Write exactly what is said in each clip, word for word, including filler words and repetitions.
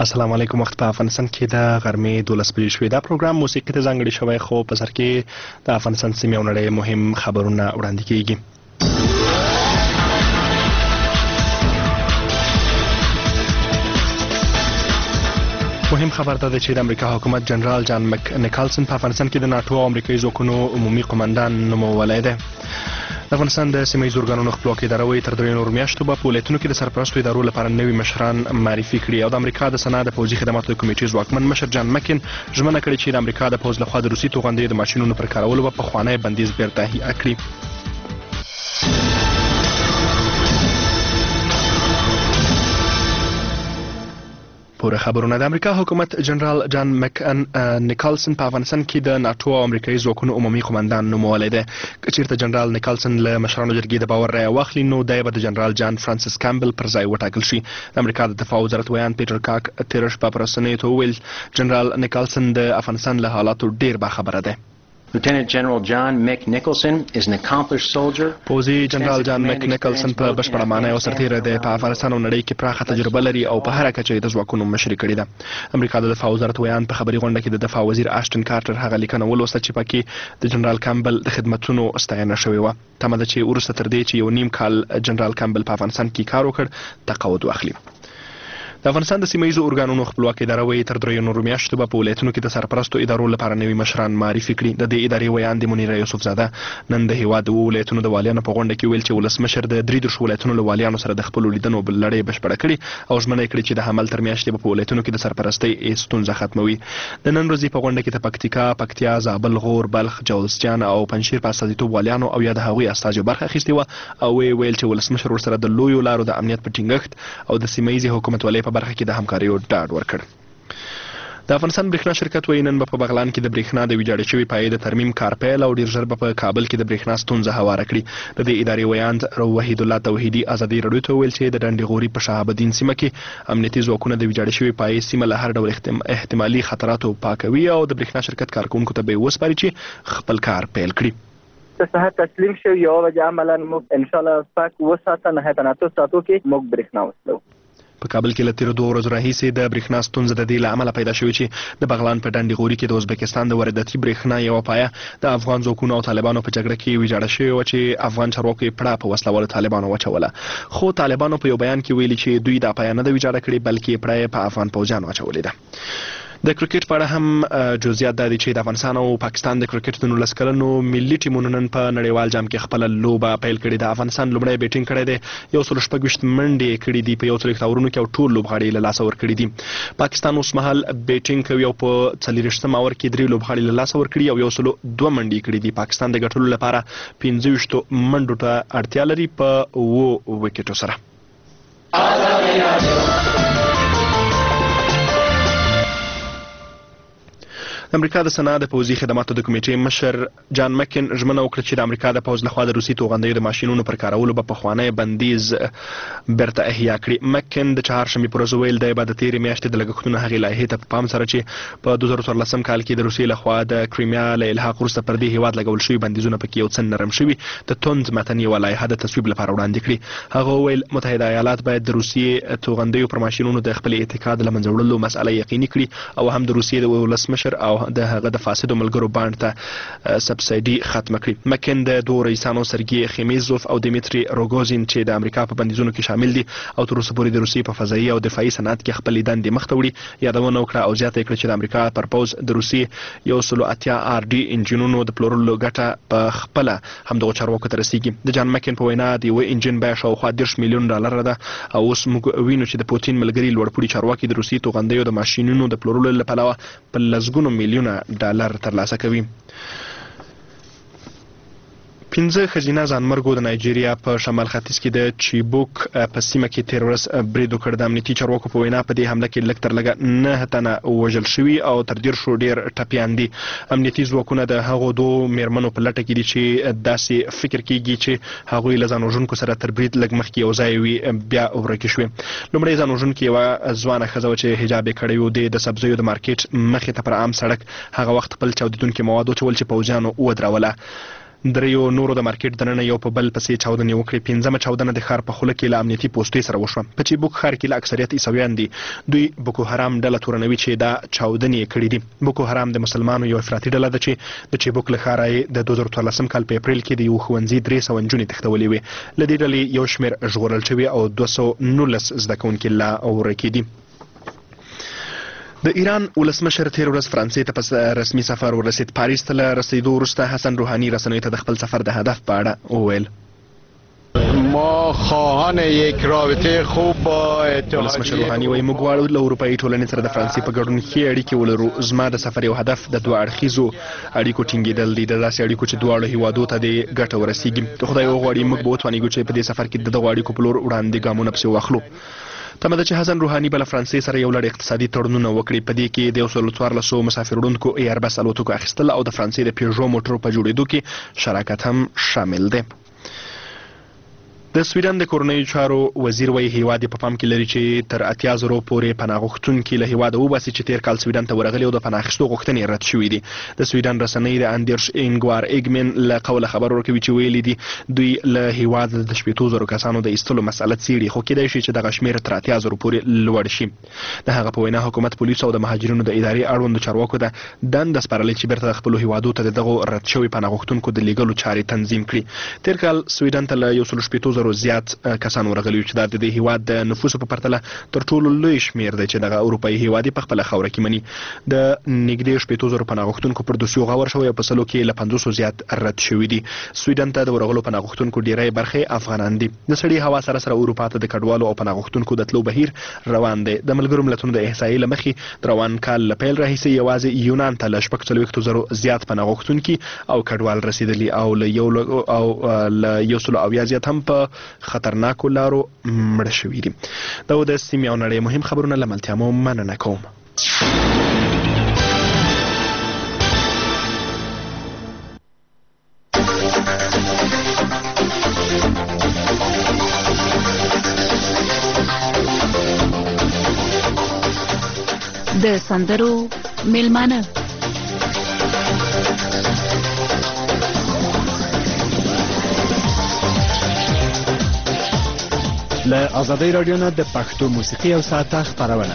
السلام علیکم. وخت په افغانستان کې د غرمې دولس بجې شوې. دا پروګرام موسیقي ته ځانګړی شوی خو په سر کې د افغانستان سیمې او نړۍ مهم خبرونه وړاندې کیږي. مهم خبر دا ده چې د امریکا حکومت جنرال جان مک نیکلسن په افغانستان کې د ناتو او امریکایي ځواکونو عمومي قومندان نومولی دی. د افغانستان د سیمه ییزو ارګانونو خپلواکي ادارې تر درې نورو میاشتو به په ولایتونو کې د سرپرستو ادارو لپاره نوي مشران معرفي کړي او د امریکا د سنا د پوځي خدماتو د کمیټې ځواکمن مشر جان مکین ژمنه کړې چې د امریکا د پوځ لخوا د روسي توغندیو د ماشینونو پر کارولو به پخوانی بندیز بیرته احیا کړي. پوره خبرونه. د امریکا حکومت جنرال جان مک نیکلسن په افغانستان کې د ناتو او امریکایي ځواکونو عمومي قومندان نومولی دی. که چیرته جنرال نیکلسن له مشرانو جرګې د باور رایه واخلي نو دی به د جنرال جان فرانسیس کامبل پر ځای وټاکل شي. د امریکا د دفاع وزارت ویان پیټر کاک تېره شپه په رسنیو ته وویل جنرال نیکلسن د افغانستان له حالاتو ډېر باخبره دی. Lieutenant General John Mick Nicholson is an accomplished soldier. پوځي جنرال جان مک نیکلسن په بشپړه معنی یو سرتیری دی. په افغانستان او نړۍ کې پراخه تجربه لري او په هره کچه د ځواکونو مشري کړې ده. امریکا د دفاع وزارت ویان په خبري غونډه کې د دفاع وزیر آشټن کارټر هغه لیکنه ولوسته چې پکې د جنرال کامبل د خدمتونو ستاینه شوې وه. تمه ده چې وروسته تر دې چې یو نیم کال جنرال کامبل په افغانستان کې کار وکړ تقاعد واخلي. د افغانستان د سیمه ییزو ارګانونو خپلواکي ادارې تر درېیو نورو میاشتو به په ولایتونو کې د سرپرستو ادارو لپاره نوي مشران معرفي کړي. د دې ادارې ویان د منیره یوسفزاده نن د هیواد د اوو ولایتونو د والیانو په غونډه کې ویل چې ولسمشر د درې دېرشو ولایتونو له والیانو سره د خپلو لیدنو لړۍ بشپړه کړي او ژمنه یې کړې چې د حمل تر میاشتې به په ولایتونو کې د سرپرستۍ ستونزه ختموي. د نن ورځې په غونډه کې د پکتیکا، پکتیا، زابل، غور، بلخ، جوزجان او پنجشیر په استازیتوب والیانو او یا د هغوی استازیو برخه اخیستې وه او ویې ویل چې ولسمشر ورسره د لویو لارو د امنیت په ټینګښت او د سیمه ییزې حکومتولۍ په برخه کې د همکارۍ ډاډ ورکړ. د افغانستان برېښنا شرکت وایي نن به په بغلان کې د برېښنا د ویجاړې شوې پایې د ترمیم کار پیل او ډېر ژر به په کابل کې د برېښنا ستونزه هواره کړي. د دې ادارې ویاند وحید الله توحیدي ازادي راډیو ته وویل چې د ډنډې غوري په شهاب الدین سیمه کې امنیتي ځواکونه د ویجاړې شوې پایې سیمه له هر ډول احتمالي خطراتو پاکوي او د برېښنا شرکت کارکوونکو ته به یې وسپاري چې خپل کار پیل کړي. ساعت تسلیم شو یو وجه عملا موږ ان شاء الله پاک وساته نه هته ناتو ساتو کې موږ برېښنا وسلو. په کابل کې له تېرو دوه ورځو راهیسې د برېښنا ستونزه د دې له امله پیدا شوې چې د بغلان په ډنډې غوري کې د ازبکستان د وارداتي برېښنا یوه پایه د افغان ځواکونو او طالبانو په جګړه کې ویجاړه شوې وه چې افغان چارواکو یې پړه په وسله والو طالبانو واچوله. خو طالبانو په یو بیان کې ویلي چې دوی دا پایه نه ده ویجاړه کړې بلکې پړه یې په افغان پوځیانو اچولې ده. د کرکټ په اړه هم جزئیات دا دي چې د افغانستان او پاکستان د کرکټ د نولس کلنو ملي ټیمونو نن په نړیوال جام کې خپله لوبه پیل کړې ده. افغانستان لومړی بیټینګ کړی دی، یو سل شپږ ویشت منډې یې کړي دي، په یو څلوېښت اورونو کې او ټول لوبغاړي یې له لاسه ورکړي دي. پاکستان اوس مهال بیټینګ کوي او په څلېرویشتم اور کې درې لوبغاړي له لاسه ورکړي او یو سلو دوه منډې یې کړي دي. پاکستان د ګټلو لپاره پنځه ویشتو منډو ته اړتیا لري په اوو وکټو سره. د امریکا د سنا د پوځي خدماتو د کمیټې مشر جان مکین ژمنه وکړه چې د امریکا د پوځ لخوا د روسي توغندیو د ماشینونو پر کارولو به پخوانی بندیز بیرته احیا کړي. مکین د چهارشنبې پر ورځ ویل دی به د تېرې میاشتې د لګښتونو هغې لایحې ته په پام سره چې په دوه زره څوارلسم کال کې د روسیې لخوا د کریمیا له الحاق وروسته پر دې هیواد لګول شوي بندیزونه پکې یو څه نرم شوي د توند متن یوه لایحه د تصویب لپاره وړاندې کړي. هغه وویل متحده ایالات باید د روسیې توغندیو پر ماشینونو د خپل اعتقاد له منځه وړلو مسئله یقیني کړي او هم د روسیې د ولسمشر او د هغه د فاسدو ملګرو بانډ ته سبسایډي ختمه کړي. مکین د دوو رئیسانو سرګي خمیزوف او دیمیتري روګوزین چې د امریکا په بندیزونو کې شامل دي او تر اوسه پورې د روسیې په فضایي او دفاعي صنعت کې خپلې دندې مخته وړي یادونه وکړه او زیاته یې کړه چې د امریکا پر پوځ د روسیې یو سلو اتیا آر ډي انجینونو د پلورلو ګټه په خپله همدغو چارواکو ته رسیږي. د جان مکین په وینا د یوه انجین بیه شاوخوا دېرش میلیون ډالره ده او اوس موږ وینو چې د پوتین ملګري لوړپوړي چارواکي د روسیې توغندیو د ماشینونو د پلورلو له پلوه په لسګونو میلیونه ډالر ترلاسه کوي. پنځه ښځینه ځانمرګو د نایجیریا په شمال ختیځ کې د چیبوک په سیمه کې تېره ورځ برید وکړ. د امنیتي چارواکو په وینا په دې حمله کې لږ تر لږه نهه تنه وژل شوي او تر دېرشو ډېر ټپیان دي. امنیتي ځواکونه د هغو دوو میرمنو په لټه کې دي چې داسې فکر کېږي چې هغوی له ځان وژونکو سره تر برید لږ مخکې یو ځای وي بیا ورکې شوې. لومړی ځان وژونکې یوه ځوانه ښځه وه چې حجاب یې کړی و، دی د سبزیو د مارکیټ مخې ته پر عام سړک هغه وخت خپل چاودېدونکي مواد واچول چې پوځیانو ودروله. دریو نورو د مارکیټ دننه یو په بل پسې چاودنې وکړې. پنځمه چاودنه د ښار په خوله کې له امنیتي پوستې سره وشوه. په چیبوک ښار کې له اکثریت عیسویان دي. دوی بوکو حرام ډله تورنوي چې دا چاودنې کړي دي. بوکو حرام د مسلمانانو یو افراطي ډله ده چې د چیبوک له ښاره یې د دوه زره څوارلسم کال په اپریل کې د یو ښوونځي درې سوه نجونې تښتولې وې. له دې ډلې یو شمېر ژغورل شوي او دوه سوه نولس زده کوونکي لا ورکې دي. د ایران ولسمشر تیر ورځ فرانسې ته په رسمي سفر ورسید. پاریس ته له رسیدو وروسته حسن روحاني رسنیو ته د خپل سفر د هدف په اړه وویل. ما خواهان یک رابطه خوب با اتحادیه ولسمشر روحاني وایي موږ غواړو له اروپایي ټولنې سره د فرانسې په ګډون ښې اړیکې ولرو. زما د سفر یو هدف د دوه اړخیزو اړیکو ټینګېدل دي، د داسې اړیکو چې دواړو هیوادو ته د ګټه ورسیږي. که خدای وغواړي موږ به وتوانیږو چې په دې سفر کې د دغو اړیکو په لور وړاندې ګامونه پسې واخلو. تمه ده چې حسن روحاني به له فرانسې سره یو لړ اقتصادي تړونونه وکړي. په دې کې د یو سل څوارلسو مسافر وړونکو ایربس الوتکو اخیستل او د فرانسې د پیژو موټرو په جوړېدو کې شراکت هم شامل دی. د سویډن د کورنیو چارو وزیر وایي هیواد په پام کې لري چې تر اتیا زرو پورې پناه غوښتونکي له هیواده وباسي چې تیر کال سویډن ته ورغلي او د پناه اخیستو غوښتنې رد شوي دي. د سویډن رسنۍ د اندرش انګوار ایګمن له قوله خبر ورکوي چې ویلي دي دوی له هیواده د شپېتو زرو کسانو د ایستلو مسأله څېړي، خو کیدای شي چې دغه شمېر تر اتیا زرو پورې لوړ شي. د هغه په وینا حکومت پولیسو او د مهاجرینو د ادارې اړوندو چارواکو ته دنده سپارلې چې بیرته د خپلو هیوادو ته د دغو رد شوي پناه غوښتونکو د لیږلو چارې تنظیم کړي. تیر کال سویډن ته له یو سل شپېتو زرو زیات کسان ورغلي چې دا د دې هیواد د نفوسو په پرتله تر ټولو لوی شمېر دی چې دغه اروپایي هیواد په خپله خاوره کې مني. د نږدې شپېتو زرو پناه غوښتونکو پر دوسیو غور شوی او په سلو کې له پنځوسو زیات رد شوي دي. سویډن ته د ورغلو پناه غوښتونکو ډیری برخې افغانان دي. د سړې هوا سره سره اروپا ته د کډوالو او پناه غوښتونکو د تلو بهیر روان دی. د ملګرو ملتونو د احصایې له مخې د روان کال له پیل راهیسې یوازې یونان ته له شپږ څلوېښتو زرو زیات پناه غوښتونکي او کډوال رسېدلي او له یو او له یو سلو اویا زیات هم په خطرناکو لارو مړه شوي دي. دا و د سیمې او نړۍ مهم خبرونه له ملتیا مو مننه کوم. د سندرو میلمانه له ازادۍ راډیو نه د پښتو موسیقي او ساعته خپرونه.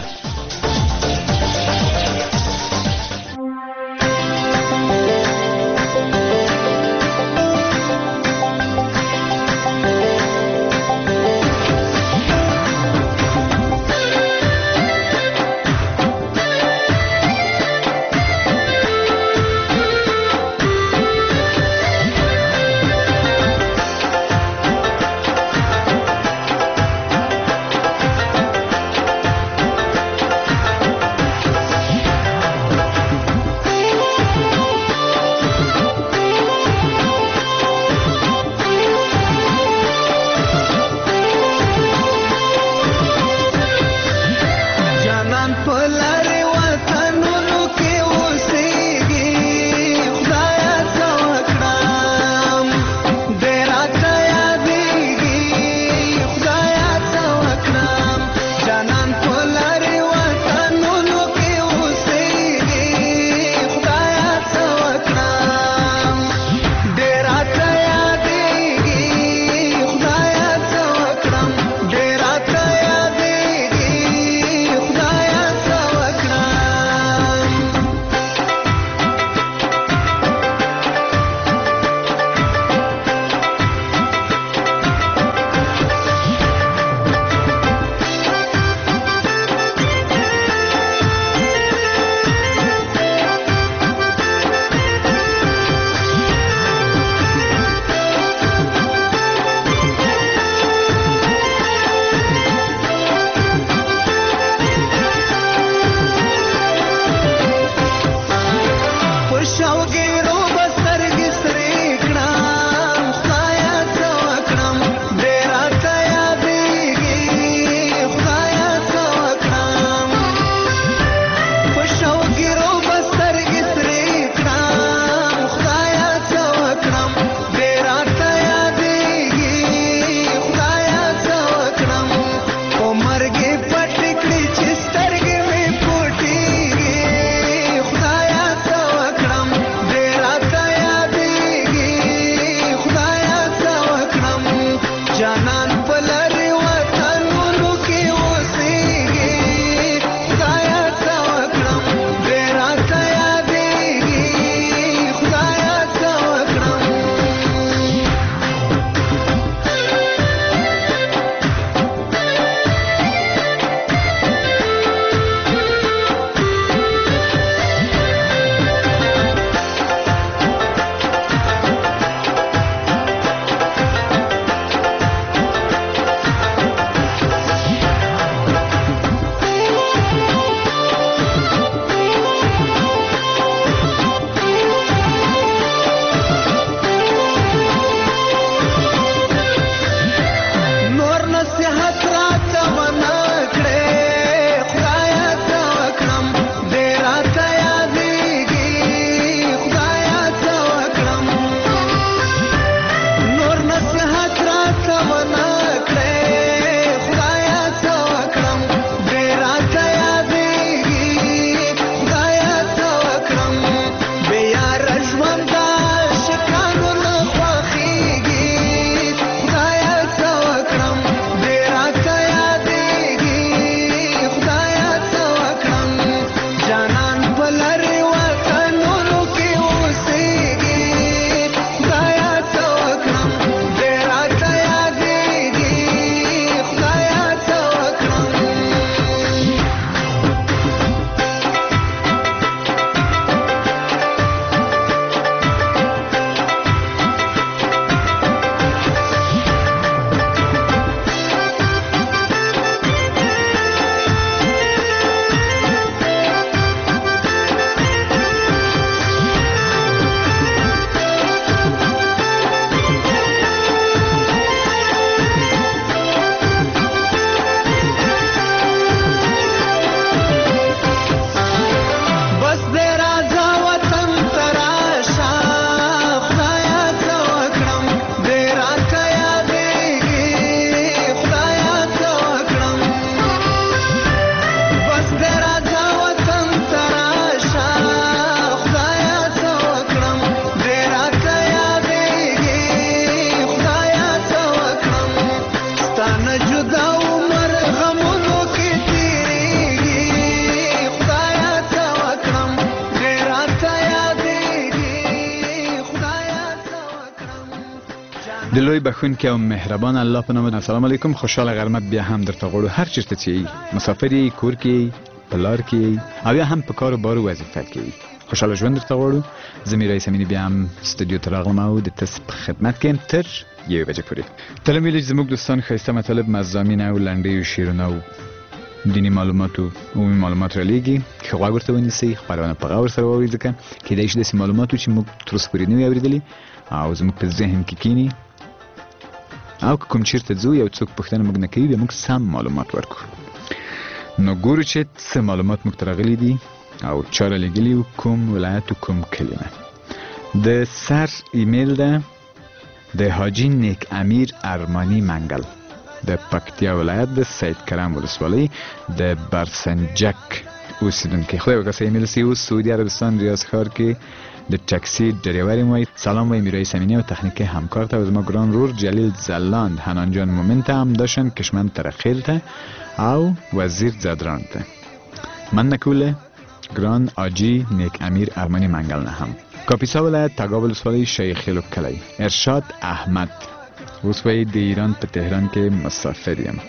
د لوی بخښونکي او مهربان الله په نامه. السلام علیکم. خوشاله غرمت بیا هم درته غواړو، هر چیرته چې یې، مسافر یې، کور کې یې، په لار کې یې، او یا هم په کار و بار وظیفه کې یې، خوشاله ژوند درته غواړو. زه میرایس امینی بیا هم استودیو ته راغلم او د تاسو په خدمت کې یم تر یوې بجې پورې. تله مې چې زموږ دوستان ښایسته مطالب، مضامین او لنډیو شعرونه او دیني معلومات او عمومي معلومات رالیږي. ښه غوږ ورته ونیسئ، خپرونه په غور سره واورئ، ځکه کیدای شي داسې معلومات وي چې موږ تر اوسه پورې نه وي اورېدلي او زموږ په ذهن کې کینی، او که کوم چیرته ځو یو څوک پوښتنه موږ نه کوي، بیا موږ سم معلومات ورکړو. نو ګورو چې څه معلومات موږ ته راغلي دي او چا رالیږلي و، کوم ولایت و کوم کلي نه. د سر ایمیل ده د حاجی نیک امیر ارمانی منگل، د پکتیا ولایت د سید کرم ولسوالۍ د برسنجک اوسیدونکی. خدای وکړه ایمیل سی اوس سعودي عربستان ریاض ښار کې د ټکسي ډریور یم. سلام وایم میرایس امینی او تخنیک همکار ته و زما ګران رور جلیل زلاند، حنان جان مومن ته، همداشان کشمن ترخیل ته او وزیر زدران ته. من نکوله ګران آجی نیک امیر ارمانی منگل نه هم. کاپیسا ولایت تګاب ولسوالۍ شیخیلو کلی. ارشاد احمد، اوس وایي د ایران په تهران کې مسافر یم.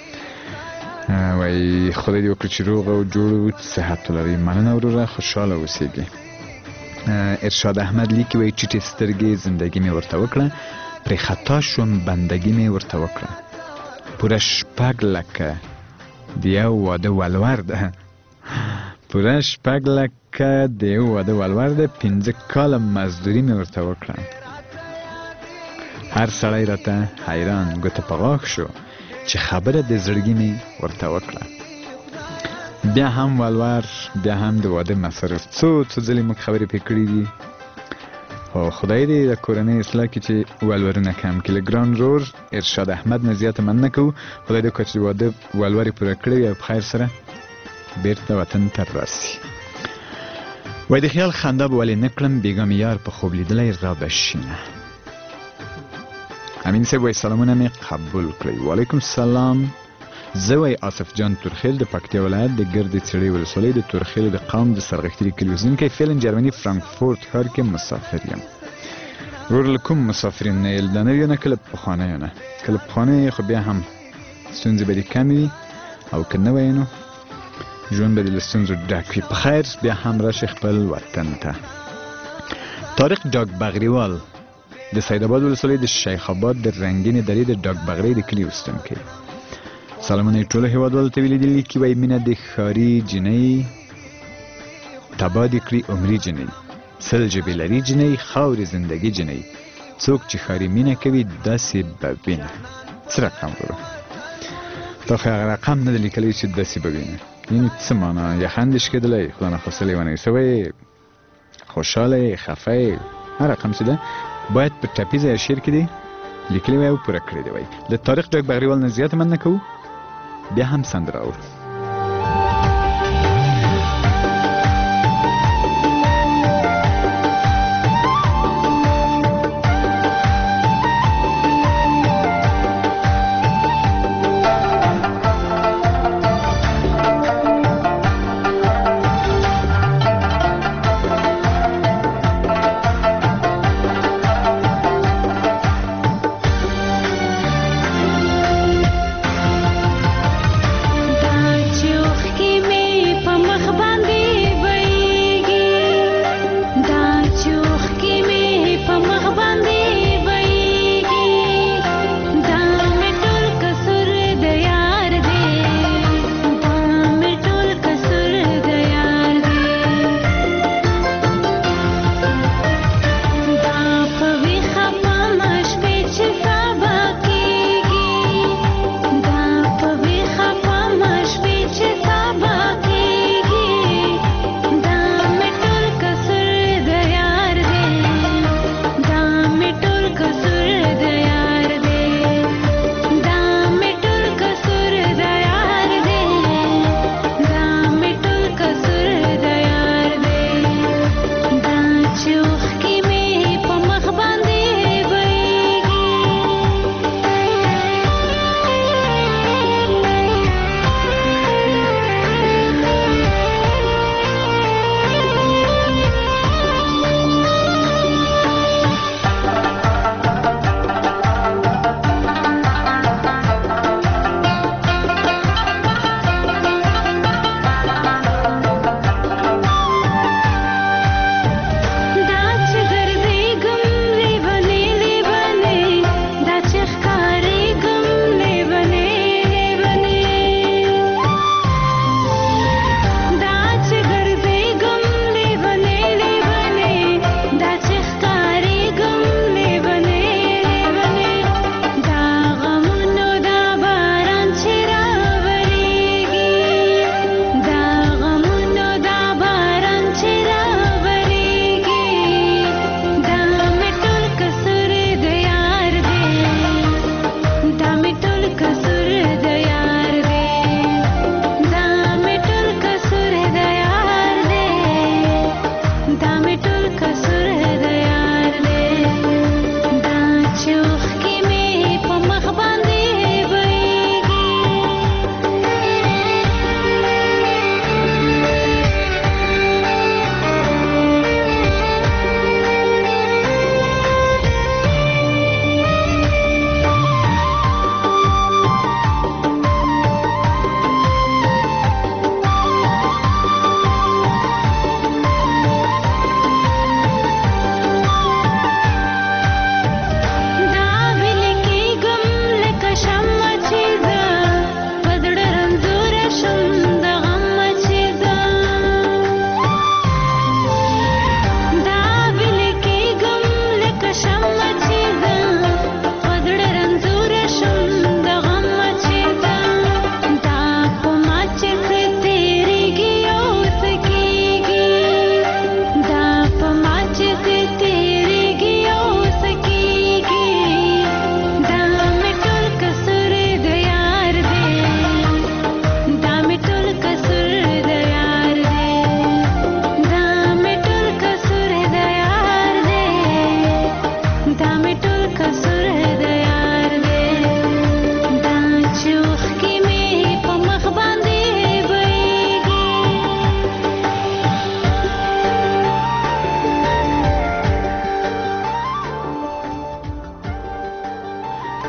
وایي خدای دې وکړي چې روغ او جوړ صحت ولرئ. مننه وروره، خوشحاله اوسېږي. ارشاد احمد لیکي وایي ټیټې سترګې زندگی مې ورته وکړه، پرې خطا شوم بندگی مې ورته وکړه، پوره شپږ لکه د یو واده ولور ده، پوره شپږ لکه د یو واده ولور ده، پنځه کاله مزدوري مې ورته وکړه. هر سړی راته حیران ګوته په غاښ شو چې خبره د زړګي مې ورته وکړه. بیا هم ولور، بیا هم د واده مصارف، څو څو ځلې موږ خبرې پرې کړې دي. خو خدای دې د کورنۍ اصلاح کړي چې ولورونه کم کړي. له ګران رور ارشاد احمد نه زیاته مننه کوو. خدای دې وکړي چې د واده ولور یې پوره کړی وي او په خیر سره بیرته وطن ته راسي. وایي د خیال خندا به ولې نه کړم، بېګا مې یار په خوب لیدلی را بشینه. امین صاحب وایي سلامونه مې قبول کړئ. وعلیکم السلام. زه وایي آصف جان تورخیل د پکتیا ولایت د ګردې څړې ولسوالۍ د تورخیل د قوم د سرغښتري کلي اوسېدونکی، فعلا جرمني فرانکفورت ښار کې مسافر یم. ورور له کوم مسافرین نه یې، د نویو نه کله پخوانیو نه. کله پخوانیو خو بیا هم ستونزې به دې کمې وي، او که نه وایې نو ژوند به دې له ستونزو ډک وي. په خیر بیا هم راشئ خپل وطن ته. طارق ډاک بغریوال د سیدآباد ولسوالۍ د شیخ آباد د رنګینې درې د ډاک بغرۍ د کلي اوسېدونکی. سلامونه یې ټولو هېوادوالو ته ویلي دي چې وایي مینه د ښاري جنۍ تباه دې کړي عمري جنۍ، سل ژبې لري جنۍ، خاورې زندګي جنۍ، څوک چې ښاري مینه کوي داسې به وینه. څه رقم ورو؟ تا خو هغه رقم نه دی لیکلی چې داسې به وینه. یعنې څه معنا؟ یا خندش کېدلی، خدا نخواسته لیونی سوی، خوشحاله، خفه، هر رقم چې ده باید په ټپیزه یا شعر کې دی لیکلی وی او پوره کړی دی. وایي د طارق ډاک بغریوال نه زیاته مننه کوو. بیا هم سندره اورو. Bye.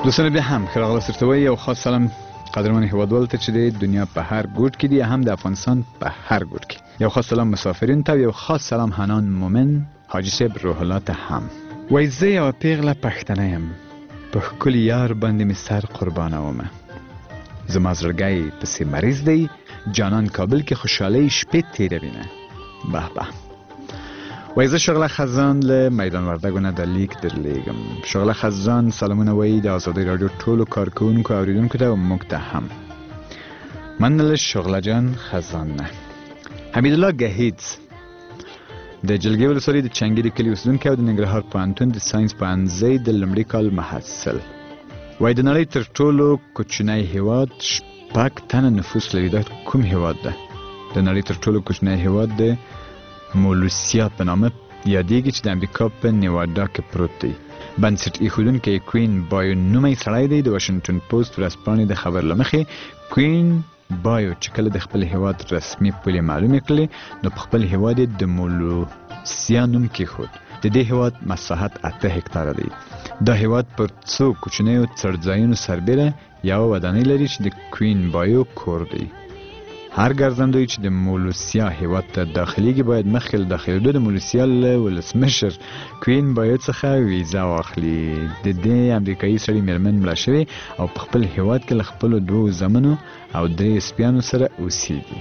دوستان بیا هم ښه راغلاست درته وایي. یو خاص سلام قدرمن هیوادوالو ته چې د دنیا په هر ګوټ کې دي، هم د افغانستان په هر ګوټ کې. یو خاص سلام مسافرین ته، یو خاص سلام حنان مومن حاجي صاحب روح الله ته هم. وایي زه یوه پیغله پښتنه یم، په ښکلي یار باندې مې سر قربانومه. زما زړګی پسې مریض دی، جانان کابل کې خوشحالۍ شپې تېروینه. به به. وایي زه شغله خزان له میدان وردګو نه د لیک درلیږم. شغله خزان سلامونه وایي د ازادۍ راډیو ټولو کارکوونکو او اورېدونکو ته او موږ ته هم. مننه شغله جان خزان نه. حمیدالله ګهیځ د جلګې ولسوالۍ د چنګې د کلي اوسېدونکی او د ننګرهار پوهنتون د ساینس پوهنځۍ د لومړي کال محصل. وایي د نړۍ تر ټولو کوچنی هیواد شپږ تنه نفوس لري. دا کوم هیواد ده؟ د نړۍ تر ټولو کوچنی هیواد د مولوسیا په نامه یادېږي چې د امریکا په نیواډا کې پروت دی. بنسټ ایښودونکی کوین بایو نومی سړی دی. د واشنګټن پوسټ ورځپاڼې د خبر له مخې کوین بایو چې کله د خپل هیواد رسمي پولې معلومې کړلې نو په خپل هیواد یې د مولوسیا نوم کېښود. د دې هیواد مساحت اته هکتاره دی. دا هیواد پر څو کوچنیو څړځایونو سربیره یوه ودانۍ لري چې د کوین بایو کور دی. هر ګرځندوی چې د مولوسیا هیواد ته داخليږي باید مخکې له داخلېدو د مولوسیا له ولسمشر کوین بایو څخه ویزا واخلي. د دې امریکایي سړي میرمن مړه شوې او په خپل هیواد کې له خپلو دوو زامنو او درې سپیانو سره اوسېږي.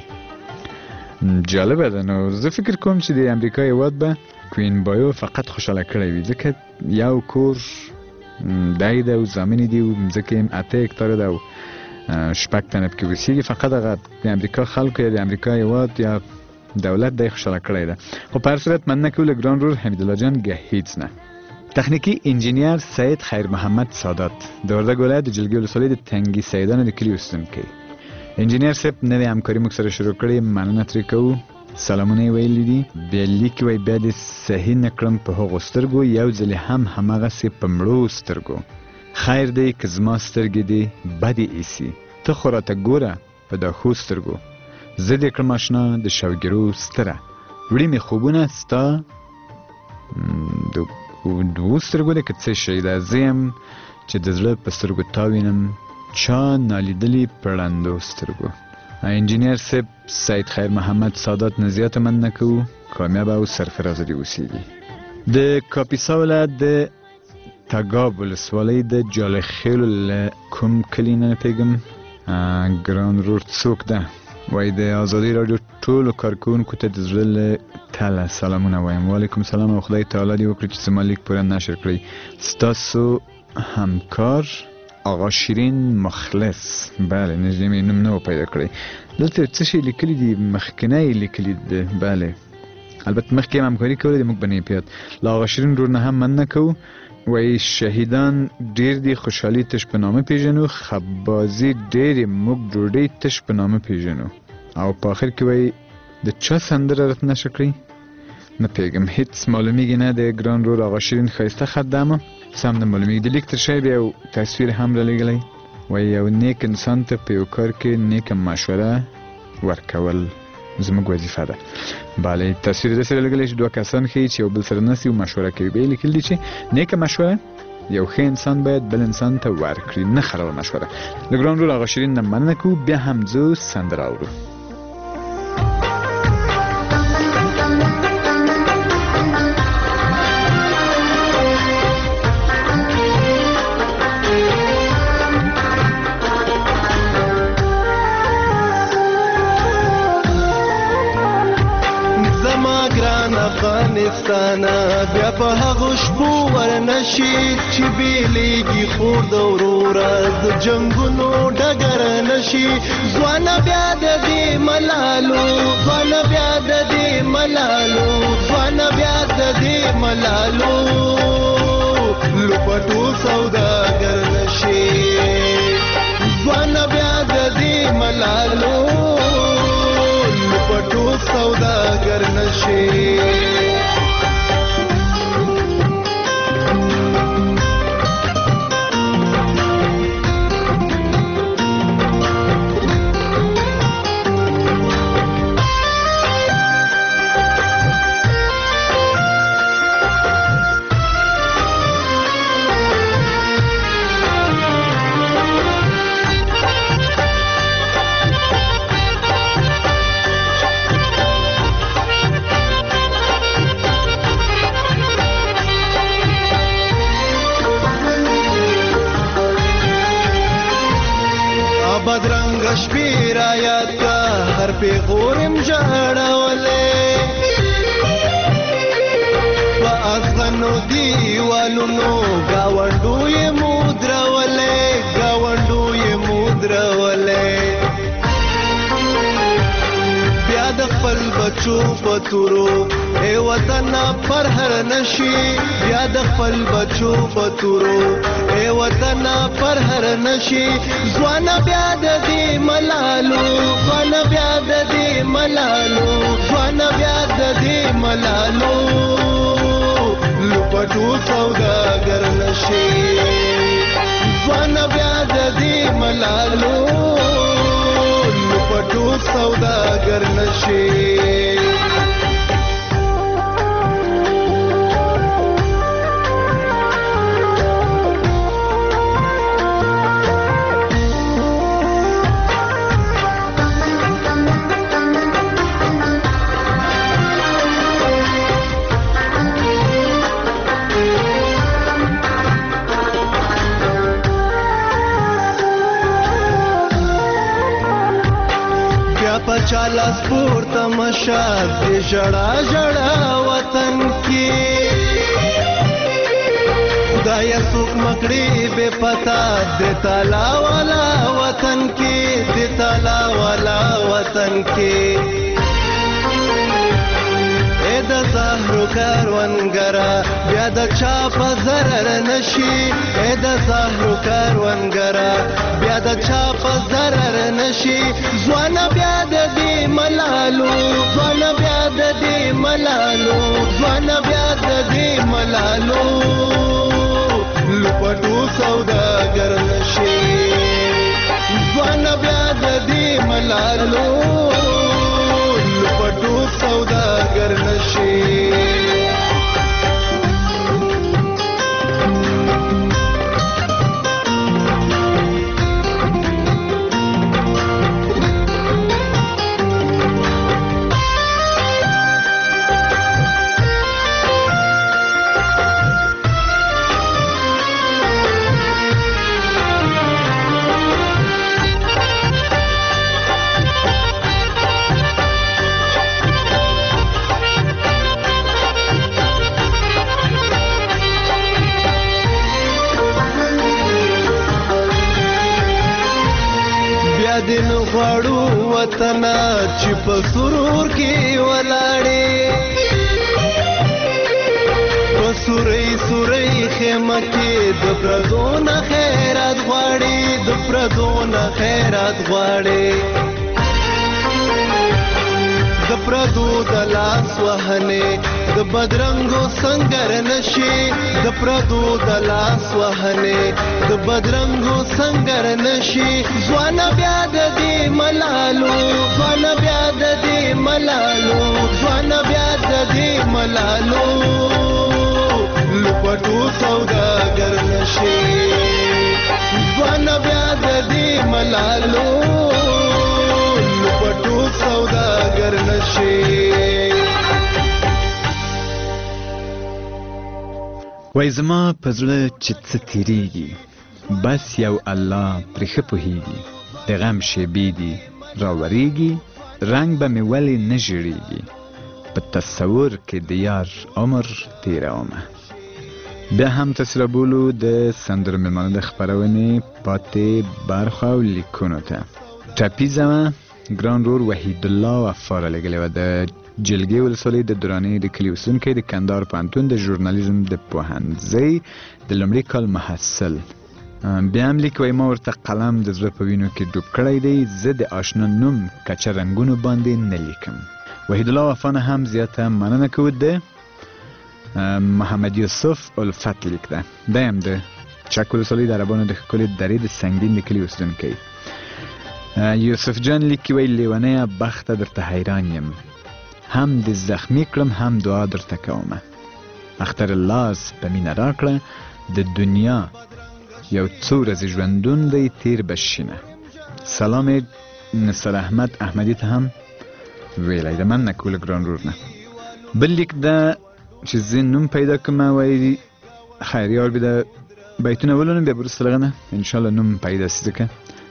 جالبه ده. نو زه فکر کوم چې د امریکا هیواد به کوین بایو فقط خوشحاله کړی وي، ځکه یو کور دی ده او زامنې دي او مځکه یې اته هکتاره ده او شپږ تنه پکې اوسېږي. فقط هغه د امریکا خلکو یا د امریکا هیواد یا دولت دی خوشحاله کړی ده. خو په هر صورت مننه کوو له ګران رور حمیدالله جان ګهیځ نه. تخنیکي انجینیر سید خیر محمد سادات د وردګ ولایت د جلګې ولسوالۍ د تنګي سیدانو د کلي اوسېدونکی. انجینیر صاحب نوې همکاري موږ سره شروع کړې، مننه ترې کوو. سلامونه یې ویلي دي. بیا لیک وایي بیا دې صحیح نه کړم په هغو سترګو، یو ځلې هم همغسې په مړو سترګو. خیر دی که زما سترګې دې بدې ایسي، ته خو راته ګوره په دا ښو سترګو. زه دې کړم اشنا د شوګیرو ستره، وړي مې خوبونه ستا د دوو سترګو ده که څه شی ده. زه یم چې د زړه په سترګو تا وینم، چا نالیدلي په ړندو سترګو. انجینیر صاحب سید خیر محمد سادات نه زیاته مننه کوو. کامیابه او سرفرازه دې اوسېږي. د کاپیسا ولایت د تګاب ولسوالۍ د جالخیلو له کوم کلي نه پوهېږم ګران رور څوک ده. وایي د ازادۍ راډیو ټولو کارکوونکو ته د زړه له تله سلامونه وایم. وعلیکم سلام او خدای تعالی دې وکړي چې زما لیک پوره نشر کړئ. ستاسو همکار آقا شیرین مخلص. بله نږدې مې نوم نه و پیدا کړی. دلته څه شی لیکلي دي؟ مخکنی لیکلي ده. بله البته مخکې هم همکاري کولی ده، موږ به نه یې پیاد. له آقا شیرین رور نه هم مننه کوو. وایي شهیدان ډېر دي، خوشحالي تش په نامه پیژنو، خبازي ډېرې، موږ ډوډۍ تش په نامه پیژنو. او په آخر کې وایي د چا سندره راته نشر کړئ؟ نه پوهېږم، هېڅ معلومیږي نه. د ګران رور آقا شیرین ښایسته خط ده، اما سم نه معلومیږي. د لیک تر شا بیا یو تصویر هم رالیږلی. وایي یو نیک انسان ته په یو کار کې نیکه مشوره ورکول زموږ وظیفه ده. بله تصویر داسې رالیږلی چې دوه کسان ښیي چې یو بل سره ناست وي او مشوره کوي. بیا یې لیکلي دي چې نیکه مشوره یو ښه انسان باید بل انسان ته ورکړي، نه خرابه مشوره. د ګران رور آقا شیرین نه مننه کوو. بیا هم ځو سندره اورو. افغانستانه بیا په هغو شپو ورنشي چې بیلیږي خور د وروره د جنګونو ډګر نشي. ځوانه بیا د دې ملالو، ځوانه بیا د دې ملالو، ځوانه بیا د دې ملالو لوپټو سوداګر نشي. ځوانه بیا د دې ملالو لوپټو سوداګر نشي. شپې را یاد کا هر پیغور م ژړولې په ازغنو دیوالونو ګاونډو یې مودرولې ګاونډو یې مودرولې بیا د خپل بچو په تورو اے وطن پر هر نشي بیا د خپل بچو په تورو اے وطن پر هر نشي ځوان بیا د دې ملالو ځوان بیا د دې ملالو ځوان بیا د دې ملالو لپټو سوداګر نشي ځوان بیا د دې ملالو لپټو سوداګر نشي پچالا سپور تماشا دې جړا جړا وطن کې خدای څوک مکړي بے پتا دې تالا والا وطن کې دې تالا والا وطن کې اے د زهرو کاروانګرا بیا د چا په ضرر نشي اے د زهرو کاروانګرا بیا د چا په ضرر نشي ځوان بیا د دې ملالو ځوان بیا د دې ملالو ځوان بیا د دې ملالو لپټو سوداګر نشي ځوان بیا د دې ملالو لپټو سوداګر نشي دین غواړو وطن چې په سرور کې ولاړې په سورې سورې خیمه کې د پردو نه خیرات غواړي د پردو نه خیرات غواړي د پردو د لاس وهنې د بدرنګو سنگر نشي د پردو د لاس وهنې د بدرنګو سنگر نشي ځوان بیا د دې ملالو ځوان بیا د دې ملالو ځوان بیا د دې ملالو لپټو سوداګر نشي ځوان بیا د دې ملالو لپټو سوداګر نشي وای زما په زړه چې څه تېرېږي بس یو الله پرې ښه پوهېږي د غم شېبې دي راورېږي رنګ به مې ولې نه ژړېږي په تصور کې د یار عمر تېرومه بیا هم تاسې رابولو د سندرو مېلمانه د خپرونې پاتې برخو او لیکونو ته ټپي زمه ګران رور وحید الله وفا رالیږلې وه د جلګې ولسوالۍ د درانۍ د کلي اوسیدونکی د کندهار پوهنتون د ژورنالیزم د پوهنځۍ د لومړي کال محصل بیا هم لیکي وایي ما ورته قلم د زړه په وینو کې ډوب کړی دی زه د آشنا نوم کچه رنګونو باندې نه لیکم وحید الله وفا نه هم زیاته مننه کوو د محمد یوسف الفت لیک ده دی هم د چک ولسوالۍ د عربانو د ښکلې درې د سنګین د کلي اوسیدونکی یوسف جان لیکي وایي لیونیه بخته درته حیران یم هم د زخمی کړم هم دعا درته کومه اختر لاس په مینه راکړه د دنیا یو څو ورځې ژوندون دی تیر بشینه سلام نصر احمد احمدی ته هم ویلی د من نه کول ګران رور نه بل لیک ده چې زه نوم پیدا کړم وایي خیر یار بده بیتونه ولولم بیا وروسته له هغه نه انشاءالله نوم پیدا سي ځکه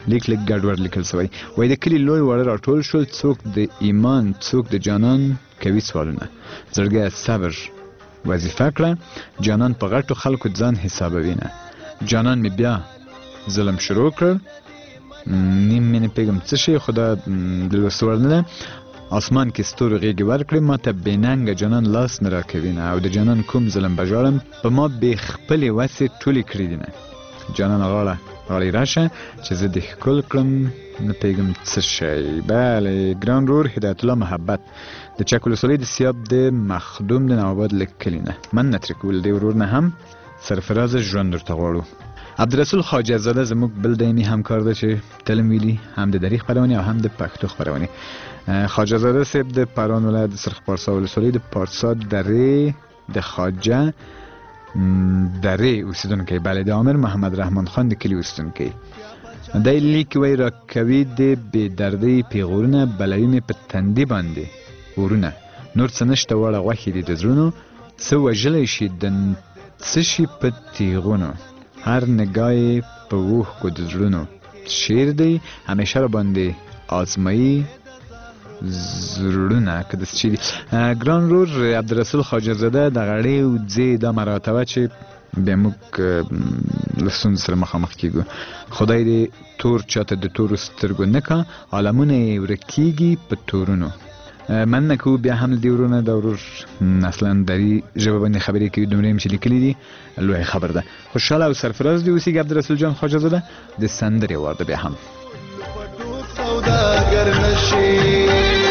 لیک لیک ګډوډ لیکل شوی. وای د کلی لوی وړ راټول شول، څوک د ایمان څوک د جانان کوي سوالونه. زړګی صبر وظیفه کړه، جانان په غټو خلکو ځان حسابوي نه. جانان می بیا ظلم شروع کړ، نیم مې نه پیغام څه شي خدا د لوستور نه ده. آسمان کې ستورو غېږې ورکړې، ما ته بېننګه جانان لاس نه راکوي نه، او د جانان کوم ظلم بژاړم په ما بې خپلې وسې ټولې کړي دي نه. جانان غاړه غاړې راشه چې زه دې ښکل کړم، نه پیغام څه شی. بله ګران رور هدایت الله محبت د چک ولسوالۍ د سیاب د مخدوم د نواباد له کلي نه. مننه ترې کول دې ورور نه هم سرفراز ژوند درته غواړو. عبدالرسول خواجه زاده زموږ بل دایمي همکار ده چې تل ویلي هم د دریغ خپرونې او هم د پښتو خپرونې. خواجه زاده صاحب د پاران ولایت د سرخ پارسا ولسوالۍ د پارسا درې د خواجه درې اوسیدونکی، بله د عامر محمد رحمان خان د کلي اوسیدونکی. دی لیک وایي راکوي د بې دردۍ پیغورونه، بلوي مې په تندي باندې ورونه، نور څه نشته واړه غوښې دي د زړونو، څه وژلی شي د څه شي په تیغونو، هر نگاه په اوښکو د زړونو، شعر دی همیشه را باندې آزمایي زړونه که داسې چی دي. ګران رور عبدالرسول خواجه زاده د غړې او ځې دا مراتبه چې بیا موږ له ستونزو سره مخامخ کیږو. خدای دې تور چاته د تورو سترګو نه کا، عالمونه یې ورکیږي په تورونو. مننه کوو بیا هم دې ورونه د ورور اصلا دري ژبه باندې خبرې کوي، دومره یې چې لیکلي دي لوی خبر ده. خوشحاله او سرفراز دې اوسېږي عبدالرسول جان خواجه زاده. د سندرې وار ده بیا هم سوداګر نشي.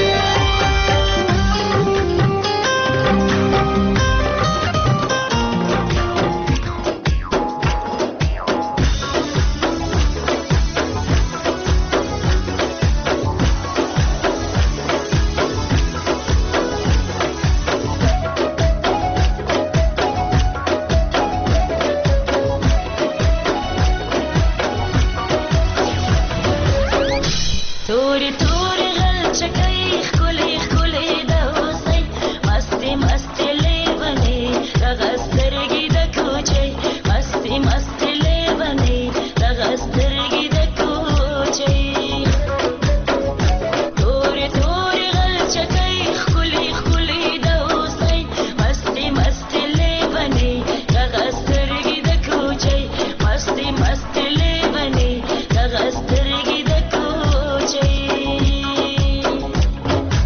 توري توري غل چکای خولي خولي د اوسې مستي مستي لیونی رغسترګي د کوچي، مستي مستي لیونی رغسترګي د کوچي. توري توري غل چکای خولي خولي د اوسې مستي مستي لیونی رغسترګي د کوچي، مستي مستي لیونی رغسترګي د کوچي.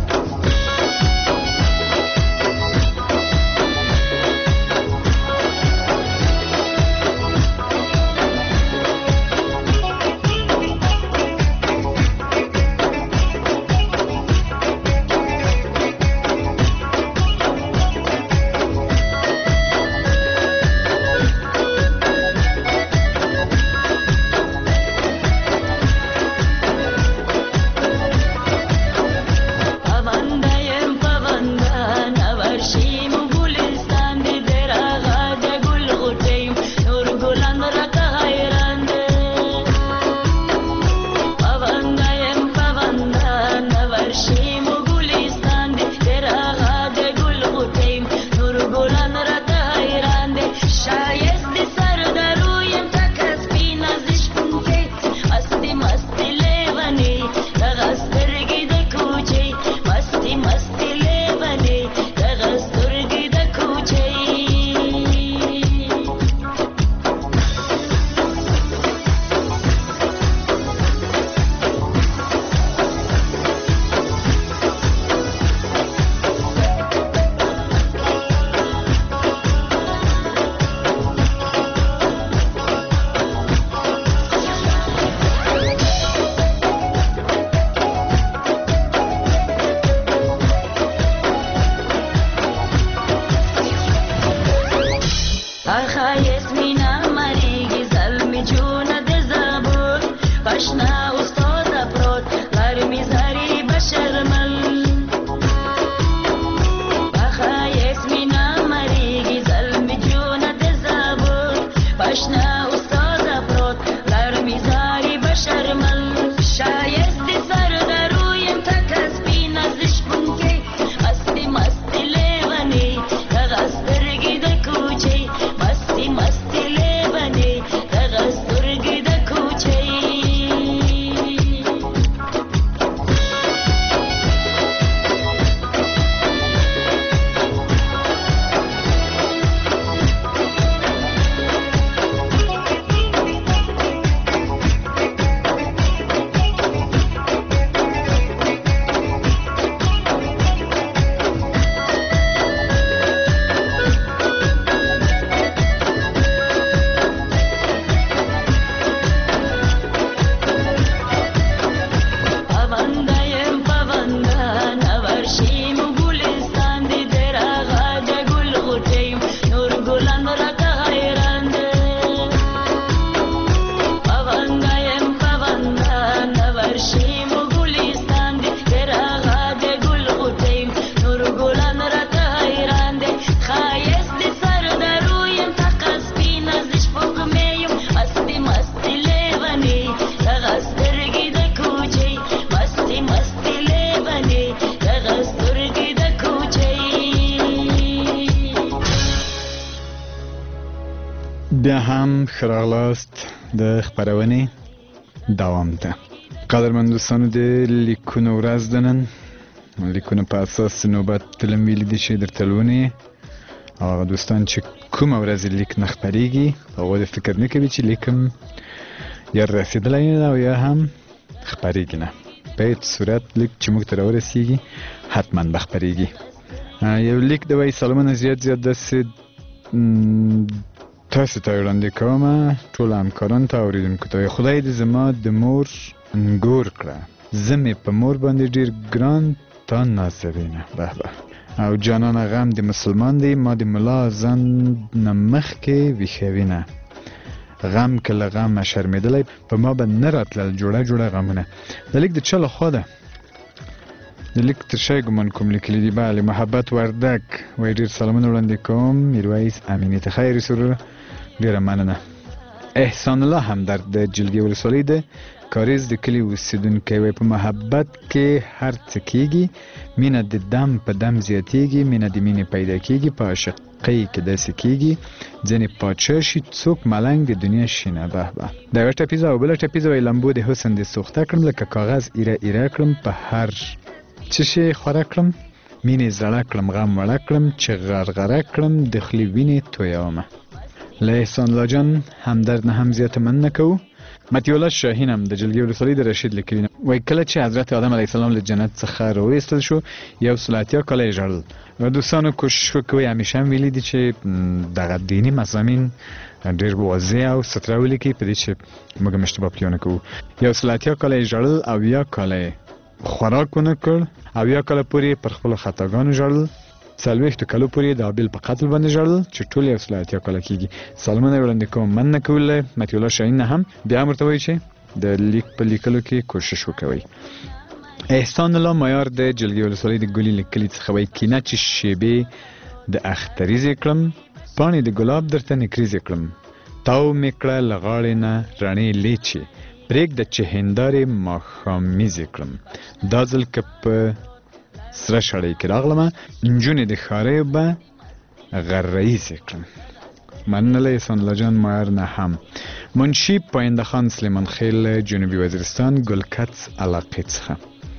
بیا هم ښه راغلاست د خپرونې دوام ته. قدرمن دوستانو، د لیکونو ورځ ده نن. لیکونه په اساس نوبت فلم ویلی دي چې درته لولي، او هغه دوستان چې کومه ورځ لیک نه خپریږي هغه د فکر نه کوي چې لیکم یا رسیدلی نه او یا هم خپریږي نه. په هیڅ صورت لیک چې موږ ته راورسیږي حتما به خپریږي. یو لیک د وایي سلامونه زیات زیات داسې تاسو ته وړاندې کوم، ټولو همکارانو ته اورېدونکو ته. خدای دې زما د مور انګور کړه، زه مې په مور باندې ډېر ګران تا نازوینه. به به. او جانانه غم د مسلمان دی، ما د ملا اذان نه مخکې ویښوینه. غم که له غمه شرمېدلی، په ما به نه راتلل جوړه جوړه غمونه. د لیک د چا له خوا ده؟ د لیک تر شا ګمان کوم لیکلي دي. بله، محبت وردک وایي ډېر سلامونه وړاندې کوم میرویس امیني ته. خیر سرور، ډېره مننه. احسان الله همدرد د جلګې ولسوالۍ د کاریز د کلي اوسېدونکی وایي په محبت کې هر څه کېږي، مینه د دم په دم زیاتېږي، مینه د مینې پیدا کېږي، په عاشقۍ کې داسې کېږي ځینې پاچا شي څوک ملنګ د دنیا شینه. به به. د یوه ټپیزه او بله ټپیزه وایي لمبو د حسن د سوخته کړم، لکه کاغذ ایره ایره کړم، په هر څه شي خوره کړم، مینې زړه کړم، غم وړه کړم، چې غرغره کړم، د خولې وینې تویومه. له احسان الله جان همدرد نه هم زیاته مننه کوو. مطیع الله شاهین هم د جلګې ولسوالۍ د رشید لیکلي وایي کله چې حضرت آدم علیه السلام له جنت څخه راوایستل شو یو سل اتیا کاله یې ژړل. دوستانو کوشش وکوئ، همیشه هم ویلي دي چې دغه دیني مضامین ډېر واضح او ستره ولیکئ، په دې چې موږ هم اشتباه پرې ونه کوو. یو سل اتیا کاله یې ژړل، اویا کاله یې خوراک ونه کړ، اویا کاله پورې پر خپلو خطاګانو ژړل، څلوېښتو کالو پورې د هابیل په قتل باندې ژړل، چې ټول یو سل اتیا کاله کېږي. سلامونه یې وړاندې کوم. مننه کول له مطیع الله شاهین نه هم بیا هم ورته وایي چې د لیک په لیکلو کې کوشش وکوئ. احسان الله مایار د جلګې ولسوالۍ د ګلي له کلي څخه وایي کینه چې شیبې د اختریزې کړم، پاڼې د ګلاب درته نکریزې کړم، تاو مې کړه له غاړې نه رڼې لیچې، پرېږده چې هندارې ماښامیزې کړم، دا ځل که په سره شړۍ کې راغلمه، نجونې د ښاریو به غرایزې کړم. مننه له احسان الله جان مایار نه هم. منشي پاینده خان سلیمان خیل جنوبي وزیرستان ګلکڅ علاقې څخه